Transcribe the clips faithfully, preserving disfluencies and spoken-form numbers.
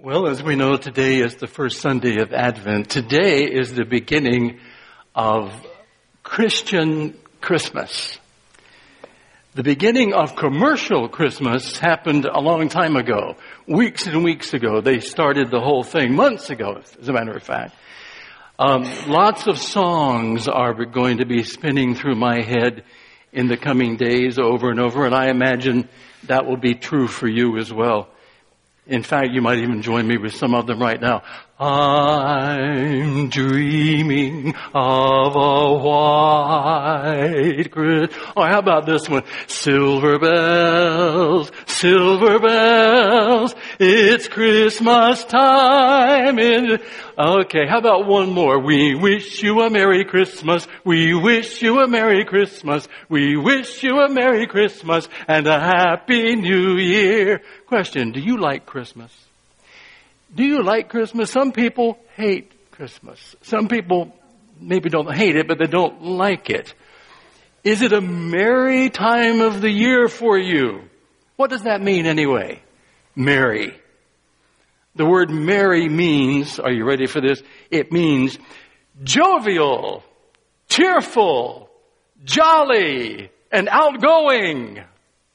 Well, as we know, today is the first Sunday of Advent. Today is the beginning of Christian Christmas. The beginning of commercial Christmas happened a long time ago. Weeks and weeks ago. They started the whole thing months ago, as a matter of fact. Um, lots of songs are going to be spinning through my head in the coming days over and over, and I imagine that will be true for you as well. In fact, you might even join me with some of them right now. I'm dreaming of a white Christmas. Oh, how about this one? Silver bells, silver bells, it's Christmas time. In... Okay, how about one more? We wish you a Merry Christmas. We wish you a Merry Christmas. We wish you a Merry Christmas and a Happy New Year. Question, do you like Christmas? Do you like Christmas? Some people hate Christmas. Some people maybe don't hate it, but they don't like it. Is it a merry time of the year for you? What does that mean anyway? Merry. The word merry means, are you ready for this? It means jovial, cheerful, jolly, and outgoing.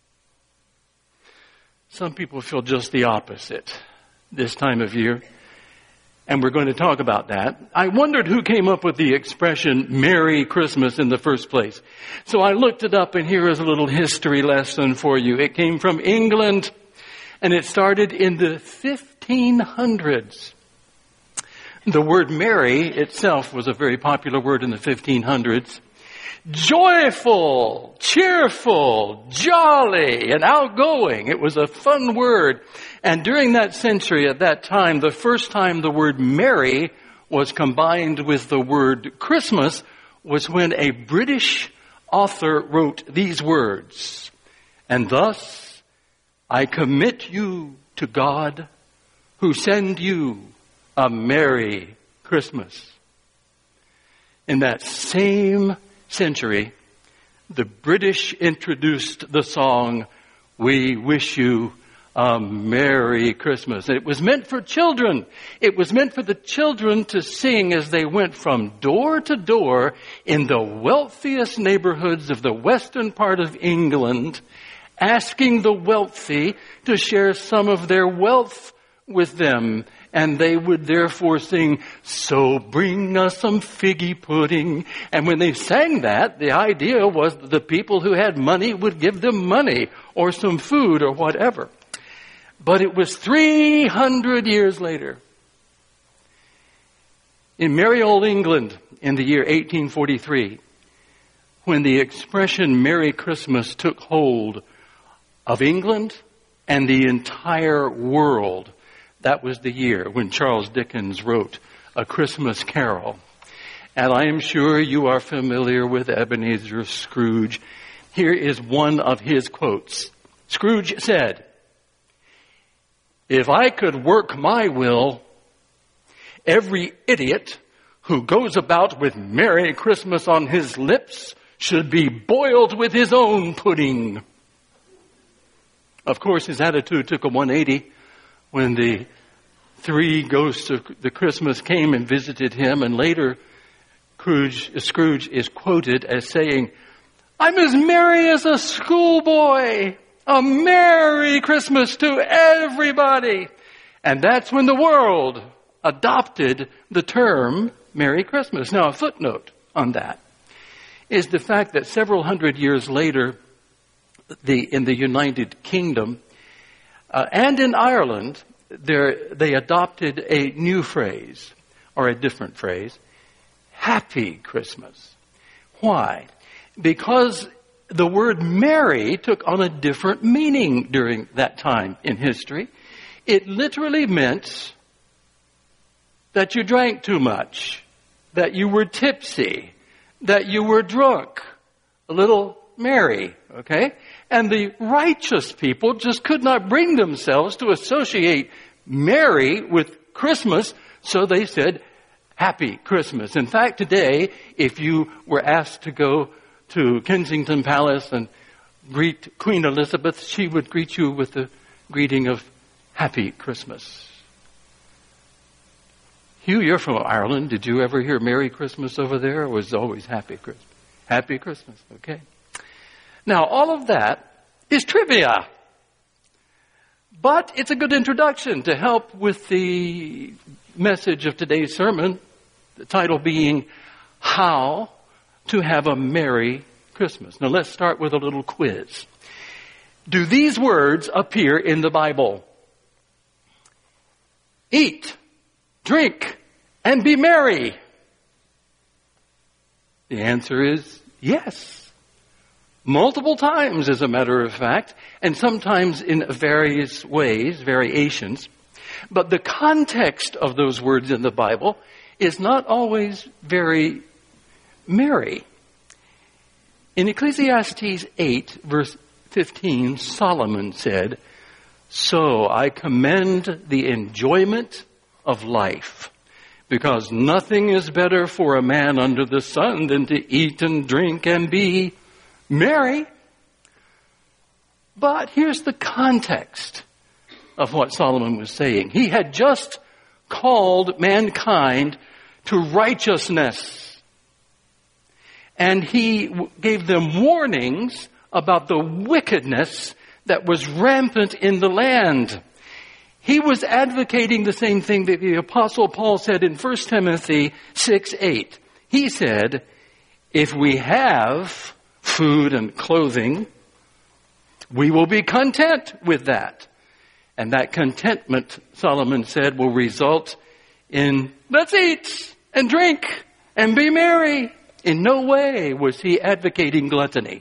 Some people feel just the opposite this time of year, and we're going to talk about that. I wondered who came up with the expression Merry Christmas in the first place. So I looked it up, and here is a little history lesson for you. It came from England, and it started in the fifteen hundreds. The word merry itself was a very popular word in the fifteen hundreds. Joyful, cheerful, jolly, and outgoing. It was a fun word. And during that century, at that time, the first time the word merry was combined with the word Christmas was when a British author wrote these words. And thus, I commit you to God who send you a Merry Christmas. In that same century, the British introduced the song, We Wish You a Merry Christmas. It was meant for children. It was meant for the children to sing as they went from door to door in the wealthiest neighborhoods of the western part of England, asking the wealthy to share some of their wealth with them. And they would therefore sing, so bring us some figgy pudding. And when they sang that, the idea was that the people who had money would give them money or some food or whatever. But it was three hundred years later, in merry old England in the year eighteen forty-three, when the expression Merry Christmas took hold of England and the entire world. That was the year when Charles Dickens wrote A Christmas Carol. And I am sure you are familiar with Ebenezer Scrooge. Here is one of his quotes. Scrooge said, if I could work my will, every idiot who goes about with Merry Christmas on his lips should be boiled with his own pudding. Of course, his attitude took a one eighty when the three ghosts of the Christmas came and visited him, and later Scrooge, Scrooge is quoted as saying, I'm as merry as a schoolboy. A Merry Christmas to everybody. And that's when the world adopted the term Merry Christmas. Now, a footnote on that is the fact that several hundred years later, the in the United Kingdom uh, and in Ireland, there they adopted a new phrase, or a different phrase, Happy Christmas. Why? Because the word merry took on a different meaning during that time in history. It literally meant that you drank too much, that you were tipsy, that you were drunk, a little merry, okay? And the righteous people just could not bring themselves to associate merry with Christmas, so they said, Happy Christmas. In fact, today, if you were asked to go to Kensington Palace and greet Queen Elizabeth, she would greet you with the greeting of Happy Christmas. Hugh, you're from Ireland. Did you ever hear Merry Christmas over there, or was it always Happy Christmas? Happy Christmas, okay. Now, all of that is trivia. But it's a good introduction to help with the message of today's sermon, the title being, How to Have a Merry Christmas. Now, let's start with a little quiz. Do these words appear in the Bible? Eat, drink, and be merry. The answer is yes. Multiple times, as a matter of fact, and sometimes in various ways, variations. But the context of those words in the Bible is not always very merry. In Ecclesiastes eight, verse fifteen, Solomon said, "So I commend the enjoyment of life, because nothing is better for a man under the sun than to eat and drink and be merry." But here's the context of what Solomon was saying. He had just called mankind to righteousness. And he gave them warnings about the wickedness that was rampant in the land. He was advocating the same thing that the Apostle Paul said in First Timothy six eight. He said, if we have food and clothing, we will be content with that. And that contentment, Solomon said, will result in, let's eat and drink and be merry. In no way was he advocating gluttony.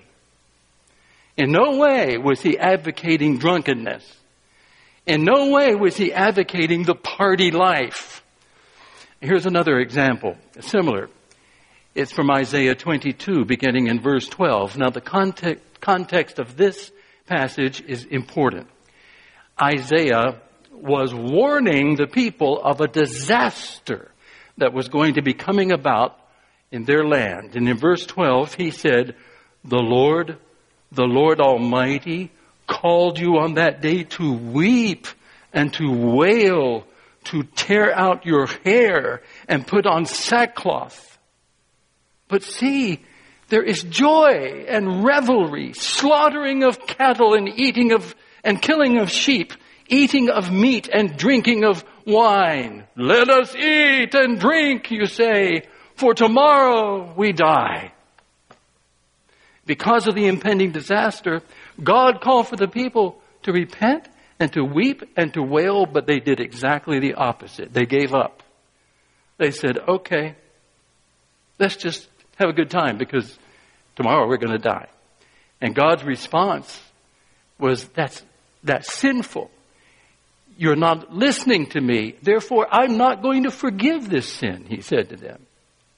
In no way was he advocating drunkenness. In no way was he advocating the party life. Here's another example, similar. It's from Isaiah twenty-two, beginning in verse twelve. Now, the context, context of this passage is important. Isaiah was warning the people of a disaster that was going to be coming about in their land. And in verse twelve, he said, the Lord, the Lord Almighty, called you on that day to weep and to wail, to tear out your hair and put on sackcloth. But see, there is joy and revelry, slaughtering of cattle and eating of and killing of sheep, eating of meat and drinking of wine. Let us eat and drink, you say, for tomorrow we die. Because of the impending disaster, God called for the people to repent and to weep and to wail, but they did exactly the opposite. They gave up. They said, okay, let's just have a good time because tomorrow we're going to die. And God's response was, that's, that's sinful. You're not listening to me. Therefore, I'm not going to forgive this sin, he said to them.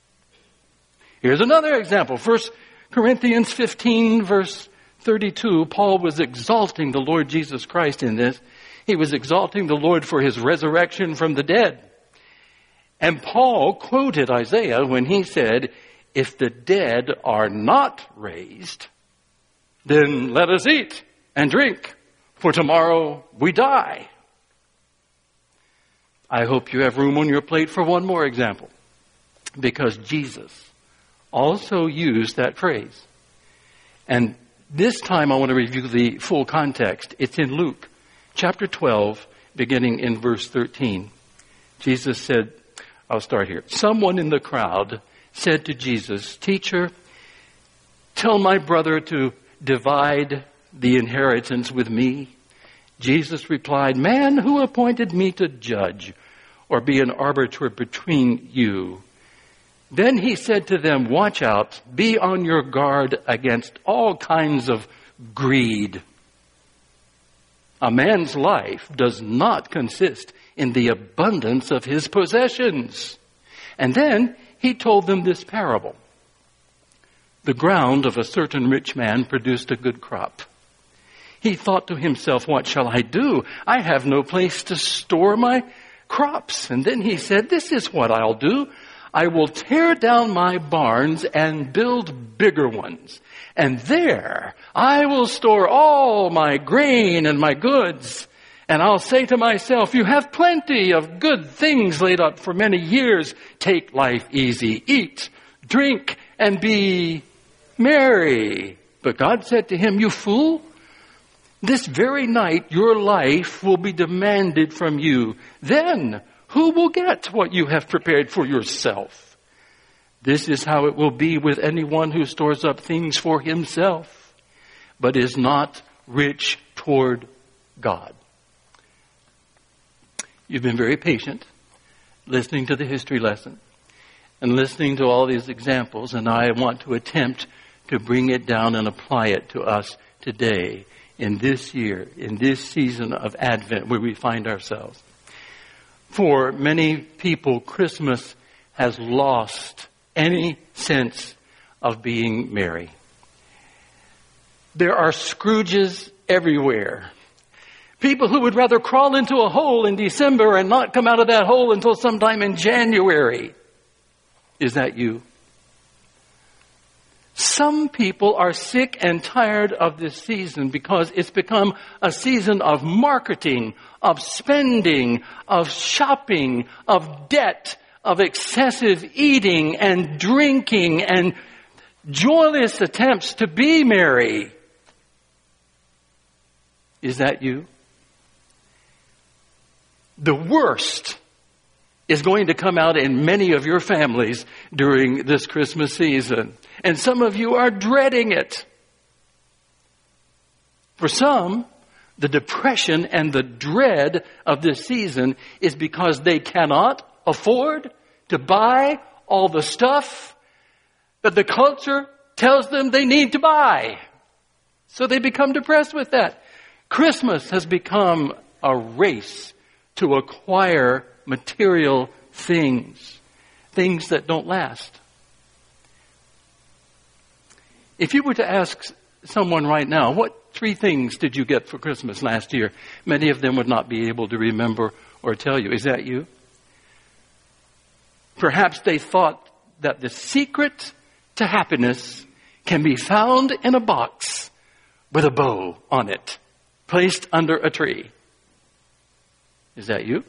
Here's another example. First Corinthians fifteen, verse thirty-two, Paul was exalting the Lord Jesus Christ in this. He was exalting the Lord for his resurrection from the dead. And Paul quoted Isaiah when he said, if the dead are not raised, then let us eat and drink, for tomorrow we die. I hope you have room on your plate for one more example, because Jesus also used that phrase. And this time I want to review the full context. It's in Luke chapter twelve, beginning in verse thirteen. Jesus said, I'll start here. Someone in the crowd said to Jesus, Teacher, tell my brother to divide the inheritance with me. Jesus replied, Man, who appointed me to judge or be an arbiter between you? Then he said to them, watch out, be on your guard against all kinds of greed. A man's life does not consist in the abundance of his possessions. And then he told them this parable. The ground of a certain rich man produced a good crop. He thought to himself, what shall I do? I have no place to store my crops. And then he said, this is what I'll do. I will tear down my barns and build bigger ones. And there I will store all my grain and my goods. And I'll say to myself, you have plenty of good things laid up for many years. Take life easy. Eat, drink, and be merry. But God said to him, you fool, this very night your life will be demanded from you. Then who will get what you have prepared for yourself? This is how it will be with anyone who stores up things for himself, but is not rich toward God. You've been very patient listening to the history lesson and listening to all these examples, and I want to attempt to bring it down and apply it to us today, in this year, in this season of Advent where we find ourselves. For many people, Christmas has lost any sense of being merry. There are Scrooges everywhere. People who would rather crawl into a hole in December and not come out of that hole until sometime in January. Is that you? Some people are sick and tired of this season because it's become a season of marketing, of spending, of shopping, of debt, of excessive eating and drinking and joyless attempts to be merry. Is that you? The worst is going to come out in many of your families during this Christmas season. And some of you are dreading it. For some, the depression and the dread of this season is because they cannot afford to buy all the stuff that the culture tells them they need to buy. So they become depressed with that. Christmas has become a race to acquire material things, things that don't last. If you were to ask someone right now, what three things did you get for Christmas last year? Many of them would not be able to remember or tell you. Is that you? Perhaps they thought that the secret to happiness can be found in a box with a bow on it, placed under a tree. Is that you?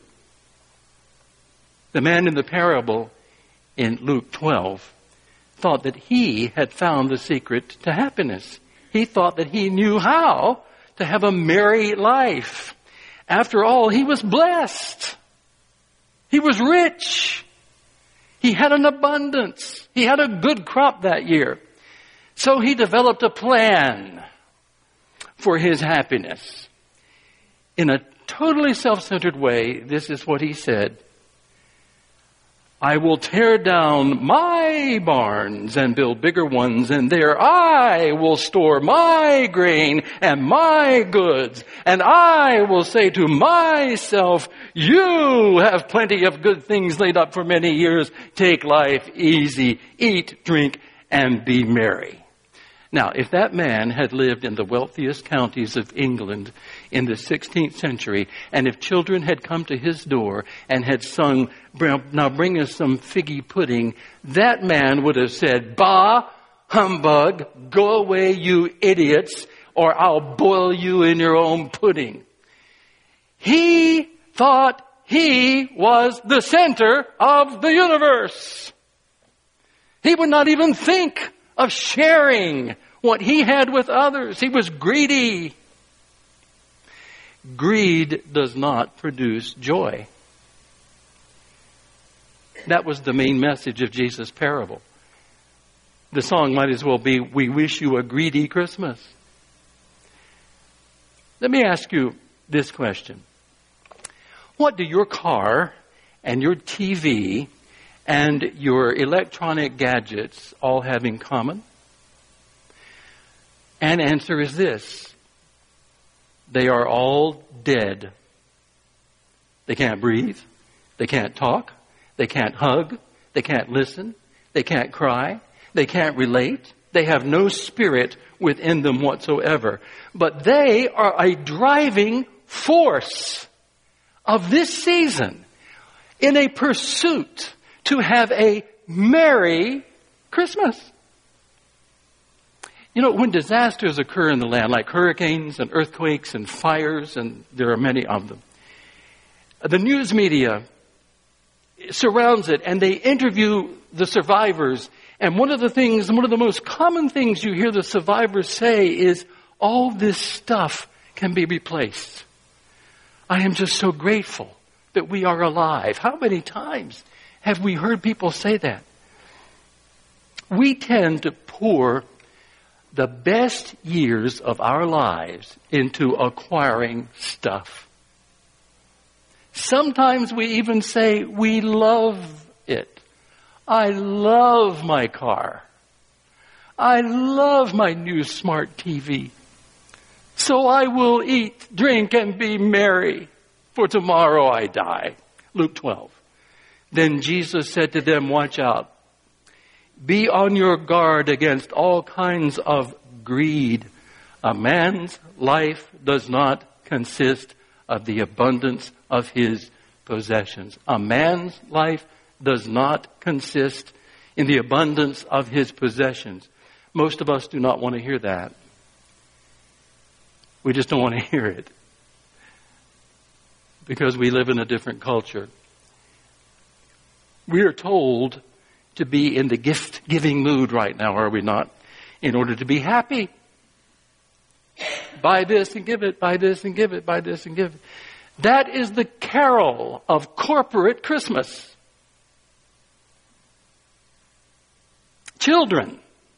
The man in the parable in Luke twelve thought that he had found the secret to happiness. He thought that he knew how to have a merry life. After all, he was blessed. He was rich. He had an abundance. He had a good crop that year. So he developed a plan for his happiness. In a totally self-centered way, this is what he said. I will tear down my barns and build bigger ones, and there I will store my grain and my goods. And I will say to myself, you have plenty of good things laid up for many years. Take life easy, eat, drink, and be merry. Now, if that man had lived in the wealthiest counties of England in the sixteenth century, and if children had come to his door and had sung, now bring us some figgy pudding, that man would have said, bah, humbug, go away, you idiots, or I'll boil you in your own pudding. He thought he was the center of the universe. He would not even think of sharing what he had with others. He was greedy. Greed does not produce joy. That was the main message of Jesus' parable. The song might as well be, we wish you a greedy Christmas. Let me ask you this question. What do your car and your T V and your electronic gadgets all have in common? And answer is this. They are all dead. They can't breathe. They can't talk. They can't hug. They can't listen. They can't cry. They can't relate. They have no spirit within them whatsoever. But they are a driving force of this season in a pursuit to have a merry Christmas. You know, when disasters occur in the land, like hurricanes and earthquakes and fires, and there are many of them, the news media surrounds it and they interview the survivors. And one of the things, one of the most common things you hear the survivors say is, all this stuff can be replaced. I am just so grateful that we are alive. How many times have we heard people say that? We tend to pour the best years of our lives into acquiring stuff. Sometimes we even say we love it. I love my car. I love my new smart T V. So I will eat, drink, and be merry, for tomorrow I die. Luke twelve. Then Jesus said to them, watch out. Be on your guard against all kinds of greed. A man's life does not consist of the abundance of his possessions. A man's life does not consist in the abundance of his possessions. Most of us do not want to hear that. We just don't want to hear it. Because we live in a different culture. We are told to be in the gift-giving mood right now, are we not? In order to be happy. Buy this and give it, buy this and give it, buy this and give it. That is the carol of corporate Christmas. Children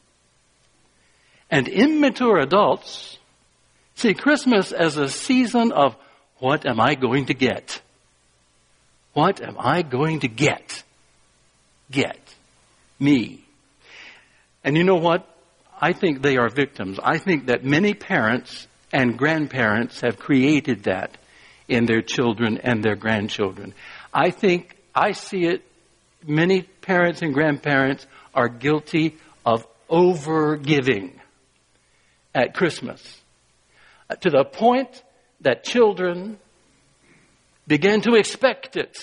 and immature adults see Christmas as a season of, what am I going to get? What am I going to get? Get. Me. And you know what? I think they are victims. I think that many parents and grandparents have created that in their children and their grandchildren. I think, I see it, many parents and grandparents are guilty of over-giving at Christmas. To the point that children begin to expect it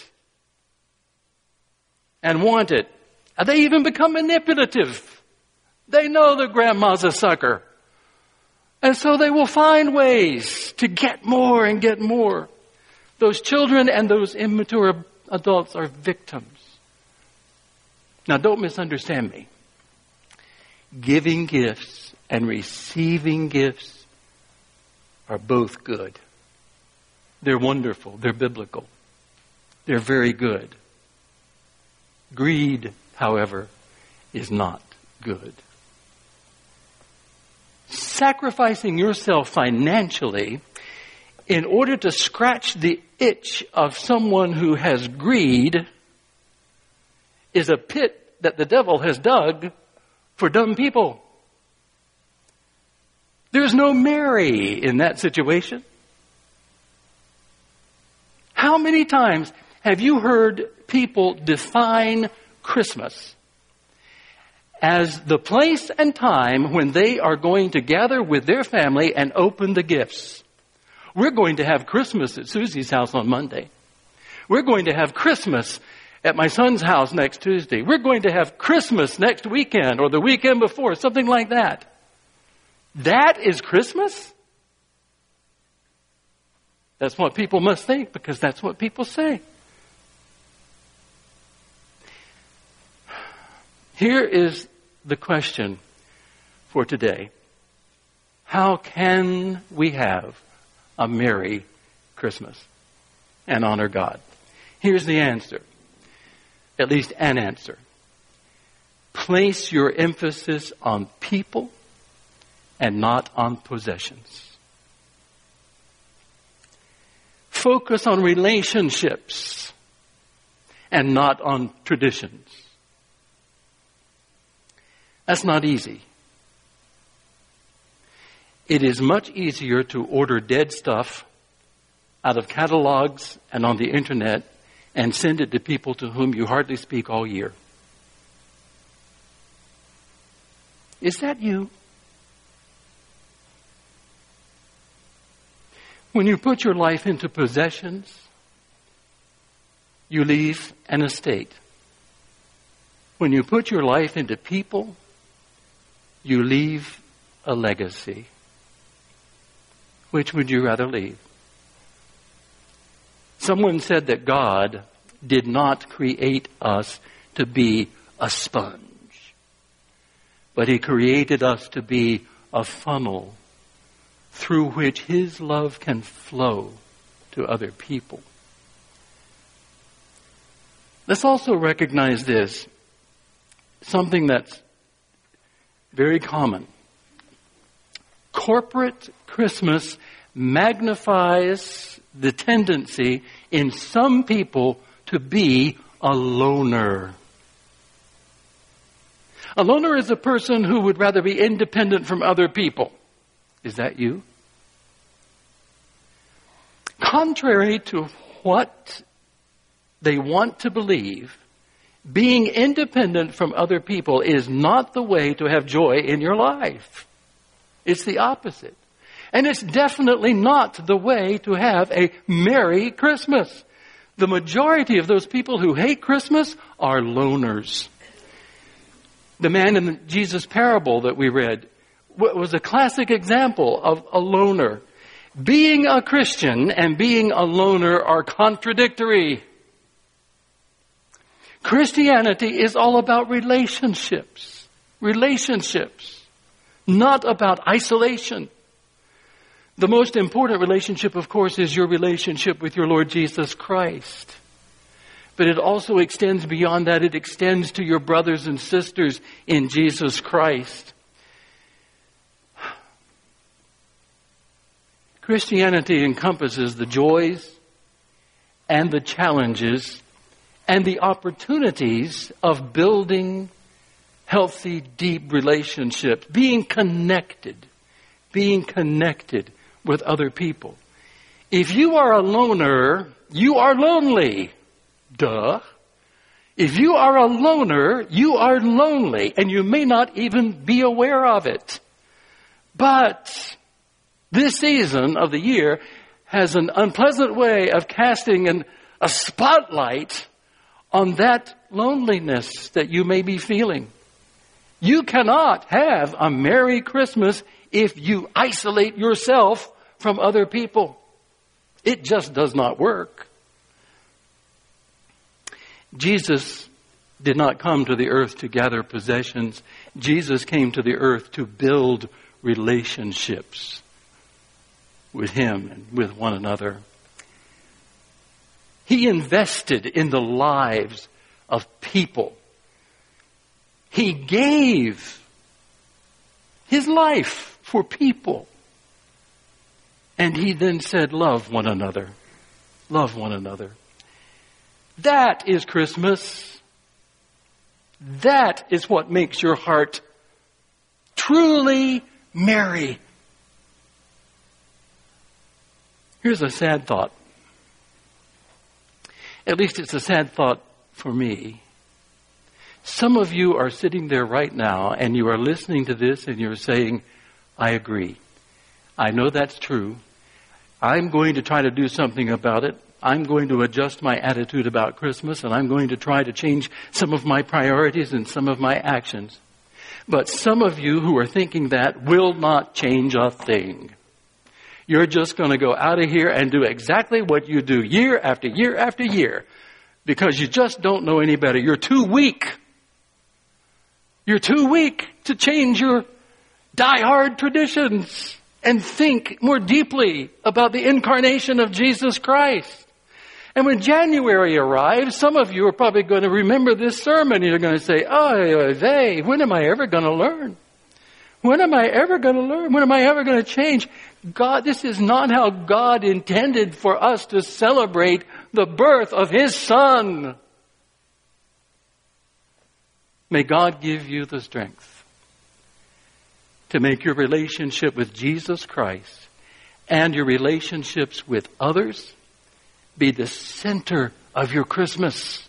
and want it. And they even become manipulative. They know their grandma's a sucker. And so they will find ways to get more and get more. Those children and those immature adults are victims. Now, don't misunderstand me. Giving gifts and receiving gifts are both good. They're wonderful. They're biblical. They're very good. Greed, however, is not good. Sacrificing yourself financially in order to scratch the itch of someone who has greed is a pit that the devil has dug for dumb people. There's no Mary in that situation. How many times have you heard people define Christmas as the place and time when they are going to gather with their family and open the gifts? We're going to have Christmas at Susie's house on Monday. We're going to have Christmas at my son's house next Tuesday. We're going to have Christmas next weekend or the weekend before, something like that. That is Christmas? That's what people must think, because that's what people say. Here is the question for today. How can we have a merry Christmas and honor God? Here's the answer. At least an answer. Place your emphasis on people and not on possessions. Focus on relationships and not on traditions. That's not easy. It is much easier to order dead stuff out of catalogs and on the internet and send it to people to whom you hardly speak all year. Is that you? When you put your life into possessions, you leave an estate. When you put your life into people, you leave a legacy. Which would you rather leave? Someone said that God did not create us to be a sponge, but He created us to be a funnel through which His love can flow to other people. Let's also recognize this, something that's very common. Corporate Christmas magnifies the tendency in some people to be a loner. A loner is a person who would rather be independent from other people. Is that you? Contrary to what they want to believe, being independent from other people is not the way to have joy in your life. It's the opposite. And it's definitely not the way to have a Merry Christmas. The majority of those people who hate Christmas are loners. The man in the Jesus parable that we read was a classic example of a loner. Being a Christian and being a loner are contradictory. Christianity is all about relationships. Relationships. Not about isolation. The most important relationship, of course, is your relationship with your Lord Jesus Christ. But it also extends beyond that. It extends to your brothers and sisters in Jesus Christ. Christianity encompasses the joys and the challenges and the opportunities of building healthy, deep relationships, being connected, being connected with other people. If you are a loner, you are lonely. Duh. If you are a loner, you are lonely, and you may not even be aware of it. But this season of the year has an unpleasant way of casting an, a spotlight on that loneliness that you may be feeling. You cannot have a Merry Christmas if you isolate yourself from other people. It just does not work. Jesus did not come to the earth to gather possessions. Jesus came to the earth to build relationships with Him and with one another. He invested in the lives of people. He gave His life for people. And He then said, love one another. Love one another. That is Christmas. That is what makes your heart truly merry. Here's a sad thought. At least it's a sad thought for me. Some of you are sitting there right now and you are listening to this and you're saying, I agree. I know that's true. I'm going to try to do something about it. I'm going to adjust my attitude about Christmas, and I'm going to try to change some of my priorities and some of my actions. But some of you who are thinking that will not change a thing. You're just going to go out of here and do exactly what you do year after year after year because you just don't know any better. You're too weak. You're too weak to change your die-hard traditions and think more deeply about the incarnation of Jesus Christ. And when January arrives, some of you are probably going to remember this sermon. You're going to say, oh, they, when am I ever going to learn? When am I ever going to learn? When am I ever going to change? God, this is not how God intended for us to celebrate the birth of His Son. May God give you the strength to make your relationship with Jesus Christ and your relationships with others be the center of your Christmas.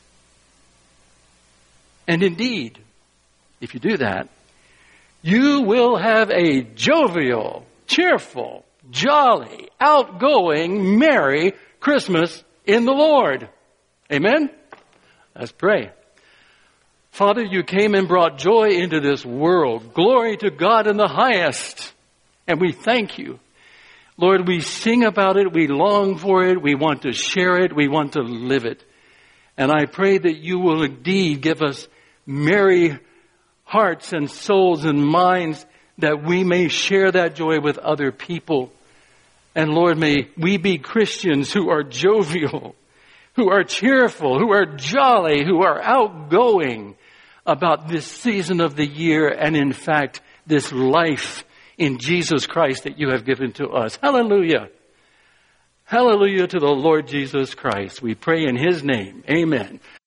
And indeed, if you do that, you will have a jovial, cheerful, jolly, outgoing, merry Christmas in the Lord. Amen? Let's pray. Father, you came and brought joy into this world. Glory to God in the highest. And we thank you. Lord, we sing about it. We long for it. We want to share it. We want to live it. And I pray that you will indeed give us merry hearts and souls and minds that we may share that joy with other people. And Lord, may we be Christians who are jovial, who are cheerful, who are jolly, who are outgoing about this season of the year and, in fact, this life in Jesus Christ that you have given to us. Hallelujah. Hallelujah to the Lord Jesus Christ. We pray in his name. Amen.